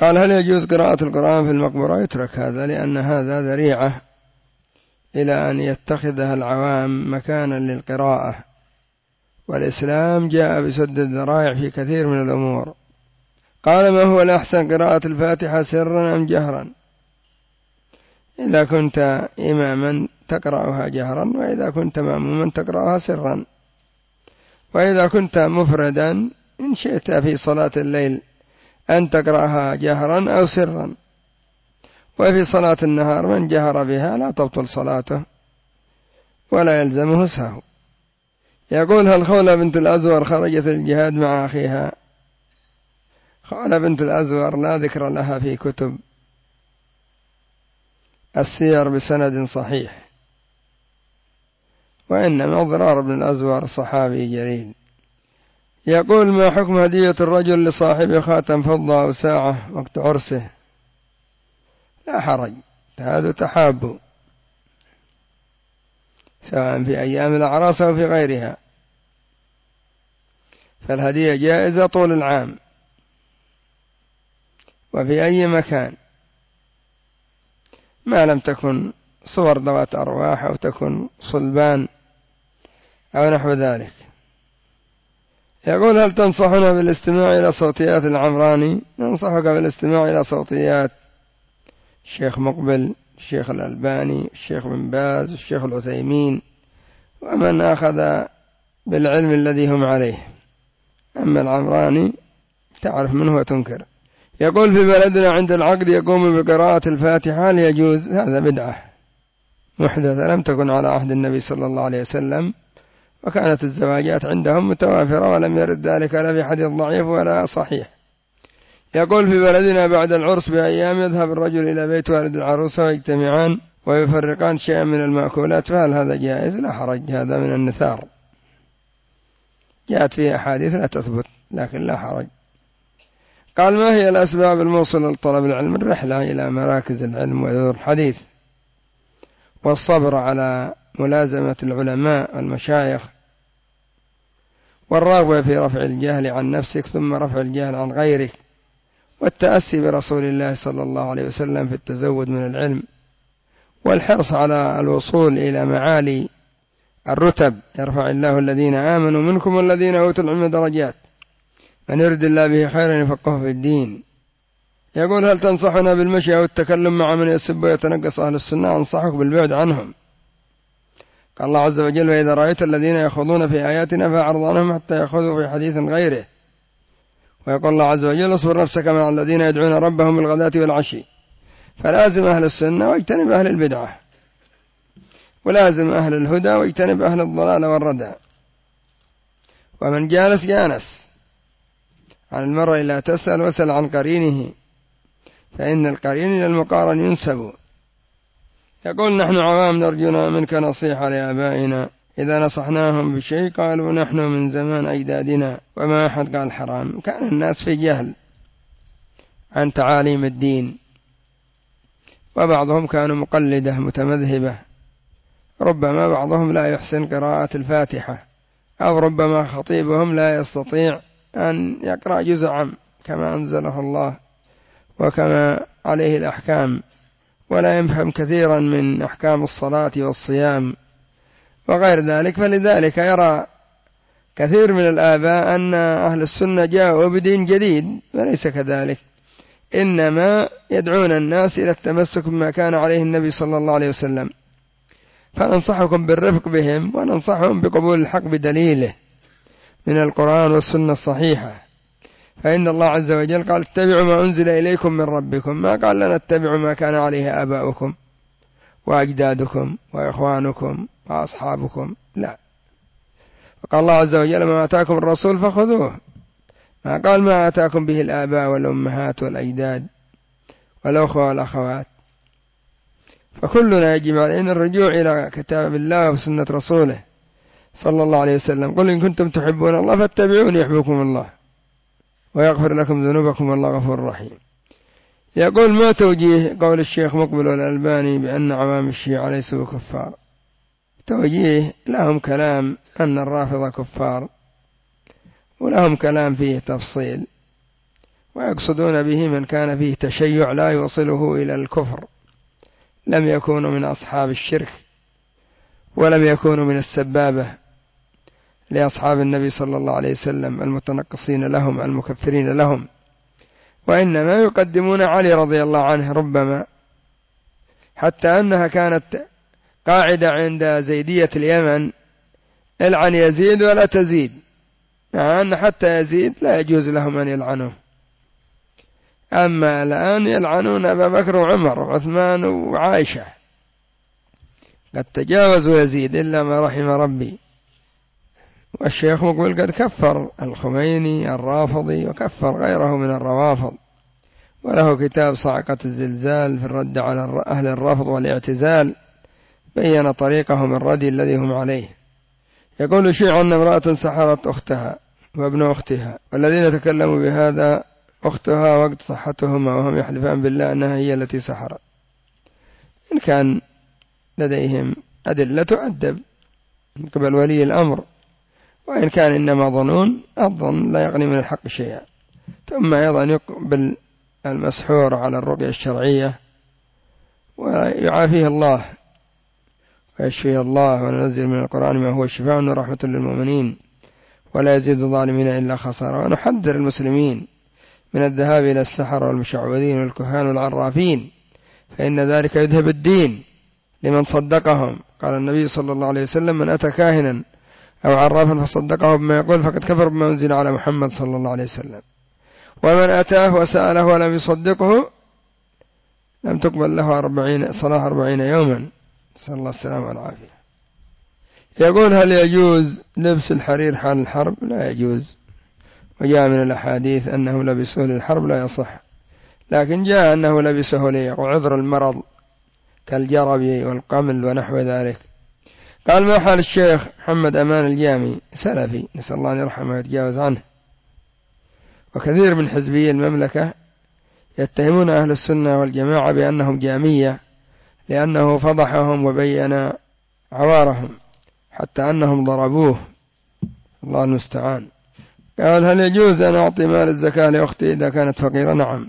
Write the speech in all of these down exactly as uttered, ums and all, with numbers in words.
قال: هل يجوز قراءة القرآن في المقبرة؟ يترك هذا، لأن هذا ذريعة إلى أن يتخذها العوام مكانا للقراءة، والإسلام جاء بسد الذرائع في كثير من الأمور. قال: ما هو الأحسن، قراءة الفاتحة سرا أم جهرا؟ إذا كنت إماما تقرأها جهرا، وإذا كنت مأموما تقرأها سرا، وإذا كنت مفردا إن شئت في صلاة الليل أن تقرأها جهرا أو سرا. وفي صلاة النهار من جهر بها لا تبطل صلاته ولا يلزمه سهو. يقول: هل خولة بنت الأزور خرجت الجهاد مع أخيها؟ خولة بنت الأزور لا ذكر لها في كتب السير بسند صحيح، وإنما ضرار بن الأزور صحابي جليل. يقول: ما حكم هدية الرجل لصاحبه خاتم فضة أو ساعة وقت عرسه؟ لا حرج، هذا تحاب، سواء في أيام الأعراس أو في غيرها، فالهدية جائزة طول العام وفي أي مكان، ما لم تكن صور ذوات أرواح أو تكن صلبان أو نحو ذلك. يقول: هل تنصحنا بالاستماع إلى صوتيات العمراني؟ ننصحك بالاستماع إلى صوتيات الشيخ مقبل، الشيخ الألباني، الشيخ بن باز، الشيخ العثيمين، ومن أخذ بالعلم الذي هم عليه. أما العمراني تعرف منه وتنكر. يقول: في بلدنا عند العقد يقوم بقراءة الفاتحة، هل يجوز؟ هذا بدعة محدثة لم تكن على عهد النبي صلى الله عليه وسلم، وكانت الزواجات عندهم متوافرة، ولم يرد ذلك لا في حديث ضعيف ولا صحيح. يقول: في بلدنا بعد العرس بأيام يذهب الرجل إلى بيت والد العروسة ويجتمعان ويفرقان شيئا من المأكولات، فهل هذا جائز؟ لا حرج، هذا من النثار، جاءت فيه أحاديث لا تثبت، لكن لا حرج. قال: ما هي الأسباب الموصلة لطلب العلم؟ الرحلة إلى مراكز العلم ودور الحديث، والصبر على ملازمة العلماء والمشايخ، والرغبة في رفع الجهل عن نفسك ثم رفع الجهل عن غيرك، والتأسي برسول الله صلى الله عليه وسلم في التزود من العلم، والحرص على الوصول إلى معالي الرتب. يرفع الله الذين آمنوا منكم والذين أوتوا العلم درجات، من يرد الله به خيرا يفقهه في الدين. يقول: هل تنصحنا بالمشي أو التكلم مع من يسب ويتنقص أهل السنة؟ أنصحك بالبعد عنهم. قال الله عز وجل: وإذا رأيت الذين يخوضون في آياتنا فأعرض عنهم حتى يخوضوا في حديث غيره. ويقول الله عز وجل: اصبر نفسك مع الذين يدعون ربهم بالغداة والعشي. فلازم أهل السنة واجتنب أهل البدعة، ولازم أهل الهدى واجتنب أهل الضلال والردى. ومن جالس جانس. عن المرء لا تسأل واسأل عن قرينه، فإن القرين إلى المقارن ينسب. يقول: نحن عوام نرجونا منك نصيحة لآبائنا، إذا نصحناهم بشيء قالوا نحن من زمان أجدادنا، وما أحد قال حرام. كان الناس في جهل عن تعاليم الدين، وبعضهم كانوا مقلدة متمذهبة، ربما بعضهم لا يحسن قراءة الفاتحة، أو ربما خطيبهم لا يستطيع أن يقرأ جزء عام كما أنزله الله وكما عليه الأحكام، ولا يفهم كثيرا من أحكام الصلاة والصيام وغير ذلك. فلذلك يرى كثير من الآباء أن أهل السنة جاءوا بدين جديد، وليس كذلك، إنما يدعون الناس إلى التمسك بما كان عليه النبي صلى الله عليه وسلم. فننصحكم بالرفق بهم، وننصحهم بقبول الحق بدليله من القرآن والسنة الصحيحة. فإن الله عز وجل قال: اتبعوا ما أنزل إليكم من ربكم، ما قال لنا اتبعوا ما كان عليه آباؤكم وأجدادكم وإخوانكم وأصحابكم، لا. فقال الله عز وجل: ما آتاكم الرسول فخذوه، ما قال ما آتاكم به الآباء والأمهات والأجداد والأخوة والأخوات. فكلنا يجب علينا الرجوع إلى كتاب الله وسنة رسوله صلى الله عليه وسلم. قل إن كنتم تحبون الله فاتبعوني يحبكم الله ويغفر لكم ذنوبكم والله غفور رحيم. يقول: ما توجيه قول الشيخ مقبل والألباني بأن عوام الشيعة ليسوا كفار؟ توجيه لهم كلام أن الرافضة كفار، ولهم كلام فيه تفصيل، ويقصدون به من كان فيه تشيع لا يوصله إلى الكفر، لم يكونوا من أصحاب الشرك ولم يكونوا من السبابة لأصحاب النبي صلى الله عليه وسلم المتنقصين لهم المكفرين لهم، وإنما يقدمون علي رضي الله عنه ربما، حتى أنها كانت قاعدة عند زيدية اليمن: العن يزيد ولا تزيد، مع أن حتى يزيد لا يجوز لهم أن يلعنوه، أما الآن يلعنون أبا بكر وعمر وعثمان وعائشة، قد تجاوزوا يزيد إلا ما رحم ربي. والشيخ مقبل قد كفر الخميني الرافضي وكفر غيره من الروافض، وله كتاب صاعقة الزلزال في الرد على أهل الرفض والاعتزال، بين طريقهم الردي الذي هم عليه. يقول الشيعة أن امرأة سحرت أختها وابن أختها، والذين تكلموا بهذا أختها وقت صحتهما وهم يحلفان بالله أنها هي التي سحرت. إن كان لديهم أدلة تؤدب من قبل ولي الأمر، وإن كان إنما ظنون، الظن لا يغني من الحق شيئا. ثم أيضا يقبل المسحور على الرقية الشرعية ويعافيه الله ويشفيه الله، وننزل من القرآن ما هو شفاء ورحمة للمؤمنين ولا يزيد الظالمين إلا خسارة. ونحذر المسلمين من الذهاب إلى السحرة والمشعوذين والكهان والعرافين، فإن ذلك يذهب الدين لمن صدقهم. قال النبي صلى الله عليه وسلم: من أتى كاهنا أو عرافا فصدقه بما يقول فقد كفر بما أنزل على محمد صلى الله عليه وسلم، ومن أتاه وسأله ولم يصدقه لم تقبل له أربعين صلاة أربعين يوما، نسأل الله السلامة والعافية. يقول: هل يجوز لبس الحرير حال الحرب؟ لا يجوز، وجاء من الأحاديث أنه لبسه للحرب لا يصح، لكن جاء أنه لبسه لعذر المرض كالجرب والقمل ونحو ذلك. قال: ما حال الشيخ محمد أمان الجامي؟ سلفي، نسأل الله أن يرحمه ويتجاوز عنه. وكثير من حزبي المملكة يتهمون أهل السنة والجماعة بأنهم جامية، لأنه فضحهم وبين عوارهم حتى أنهم ضربوه، الله المستعان. قال: هل يجوز أن أعطي مال الزكاة لأختي إذا كانت فقيرة؟ نعم،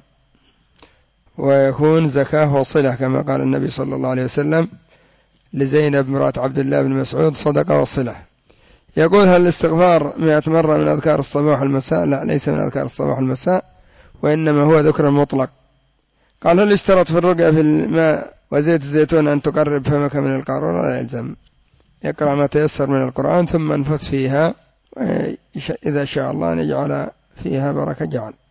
ويكون زكاة وصلة كما قال النبي صلى الله عليه وسلم لزينب امرأة عبد الله بن مسعود: صدقة وصلة. يقول: هل الاستغفار مئة مرة من أذكار الصباح والمساء؟ لا، ليس من أذكار الصباح والمساء، وإنما هو ذكر مطلق. قال: هل اشترط في الرقية في الماء وزيت الزيتون أن تقرب فمك من القارورة؟ لا يلزم، يقرأ ما تيسر من القرآن ثم انفث فيها، إذا شاء الله أن يجعل فيها بركة جعل.